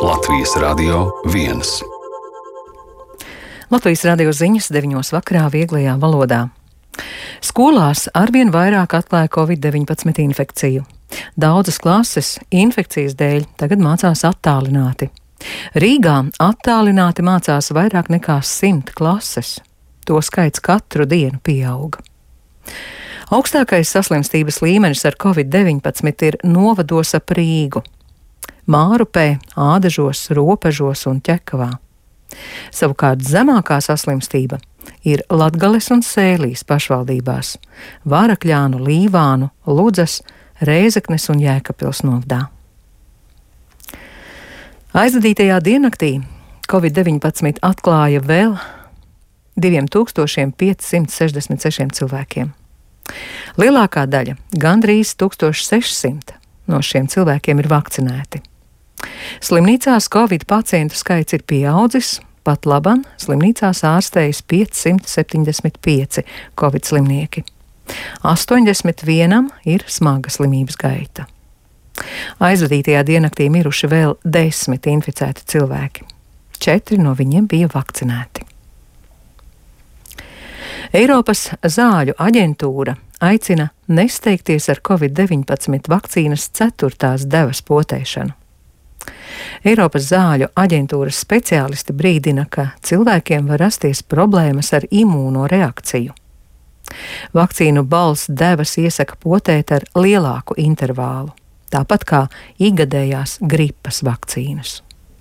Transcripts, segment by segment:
Latvijas Radio 1. Latvijas radio ziņas 9 vakarā vieglajā valodā. Skolās arvien vairāk atklāja Covid-19 infekciju. Daudzas klases infekcijas dēļ tagad mācās attālināti. Rīgā attālināti mācās vairāk nekā 100 klases. To skaits katru dienu pieauga. Augstākais saslimstības līmenis ar Covid-19 ir novados ap Rīgu. Mārupē, Ādažos, Ropežos un Ķekavā. Savukārt zemākā saslimstība ir Latgales un Sēlijas pašvaldībās, Vārakļānu, Līvānu, Ludzas, Rēzeknes un Jēkabpils novadā. Aizvadītajā diennaktī Covid-19 atklāja vēl 2566 cilvēkiem. Lielākā daļa, gandrīz 1600 no šiem cilvēkiem ir vakcinēti. Slimnīcās Covid pacientu skaits ir pieaudzis, pat laban slimnīcās ārstējas 575 Covid slimnieki. 81 ir smaga slimības gaita. Aizvadītajā diennaktī miruši vēl 10 inficēti cilvēki. 4 no viņiem bija vakcinēti. Eiropas zāļu aģentūra aicina nesteigties ar Covid-19 vakcīnas 4. devas potēšanu. Eiropas zāļu aģentūras speciālisti brīdina, ka cilvēkiem var rasties problēmas ar imūno reakciju. Vakcīnu balss devas iesaka potēt ar lielāku intervālu, tāpat kā ikgadējās gripas vakcīnas.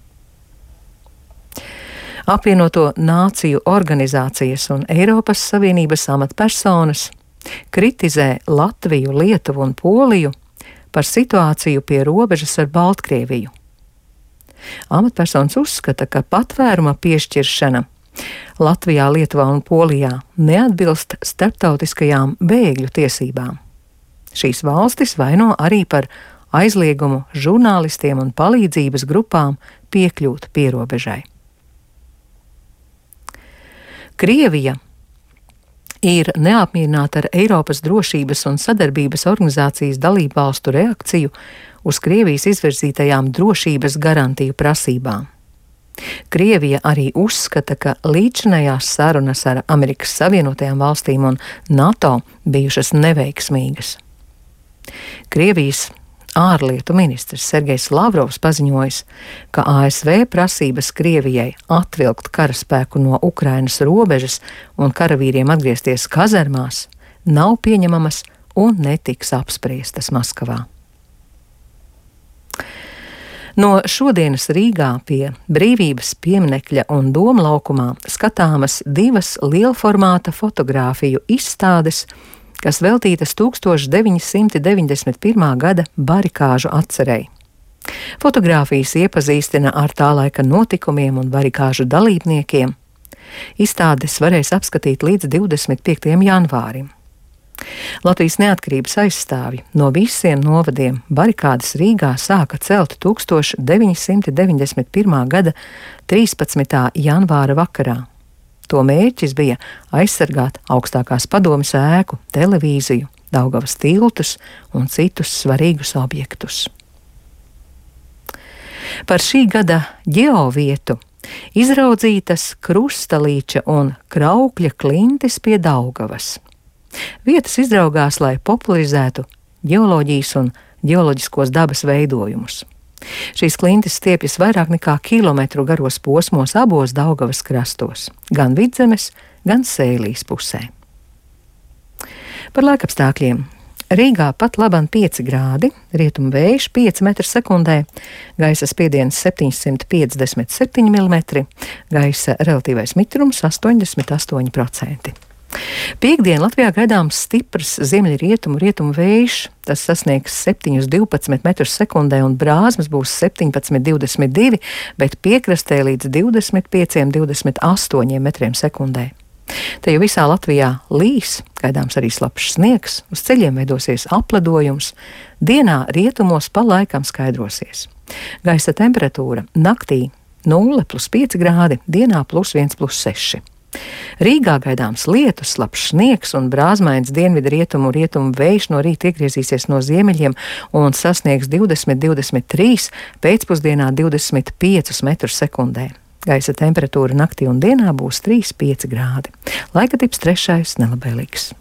Apvienoto Nāciju organizācijas un Eiropas Savienības amatpersonas kritizē Latviju, Lietuvu un Poliju par situāciju pie robežas ar Baltkrieviju. Amatpersonas uzskata, ka patvēruma piešķiršana Latvijā, Lietuvā un Polijā neatbilst starptautiskajām bēgļu tiesībām. Šīs valstis vaino arī par aizliegumu žurnālistiem un palīdzības grupām piekļūt pierobežai. Krievija ir neapmierināta ar Eiropas drošības un sadarbības organizācijas dalībvalstu reakciju uz Krievijas izvirzītajām drošības garantiju prasībām. Krievija arī uzskata, ka līdzinējās sarunas ar Amerikas Savienotajām valstīm un NATO bijušas neveiksmīgas. Krievijas ārlietu ministrs Sergejs Lavrovs paziņojis, ka ASV prasības Krievijai atvilkt karaspēku no Ukrainas robežas un karavīriem atgriezties kazarmās nav pieņemamas un netiks apspriestas Maskavā. No šodienas Rīgā pie Brīvības pieminekļa un Doma laukumā skatāmas 2 lielformāta fotogrāfiju izstādes, kas veltītas 1991. gada barikāžu atcerei. Fotogrāfijas iepazīstina ar tā laika notikumiem un barikāžu dalībniekiem. Izstādes varēs apskatīt līdz 25. janvārim. Latvijas neatkarības aizstāvji no visiem novadiem barikādes Rīgā sāka celt 1991. gada 13. janvāra vakarā. To mērķis bija aizsargāt augstākās padomes ēku, televīziju, Daugavas tiltus un citus svarīgus objektus. Par šī gada ģeovietu izraudzītas Krustalīča un Kraukļa klintis pie Daugavas. Vietas izraugās, lai popularizētu ģeoloģijas un ģeoloģiskos dabas veidojumus. Šīs klintis stiepjas vairāk nekā kilometru garos posmos abos Daugavas krastos, gan Vidzemes, gan Sēlijas pusē. Par laikapstākļiem. Rīgā pat laban 5 grādi, rietumu vējš 5 m/sekundē, gaisa spiediens 757 mm, gaisa relatīvais mitrums 88%. Piektdien Latvijā gaidāms stiprs ziemeļrietumu vējš, tas sasniegs 7,12 m/sekundē un brāzmas būs 17,22, bet piekrastē līdz 25,28 m/sekundē. Te jau visā Latvijā līs, gaidāms arī slapjš sniegs, uz ceļiem veidosies apledojums, dienā rietumos pa laikam skaidrosies. Gaisa temperatūra naktī 0+5 grādi, dienā +1+6. Rīgā gaidāms lietus, slapjš sniegs un brāzmains dienvidu rietumu vējš no rīta iegriezīsies no ziemeļiem un sasniegs 20–23, pēcpusdienā 25 metrus sekundē. Gaisa temperatūra naktī un dienā būs 3–5 grādi. Laika tips 3. nelabvēlīgs.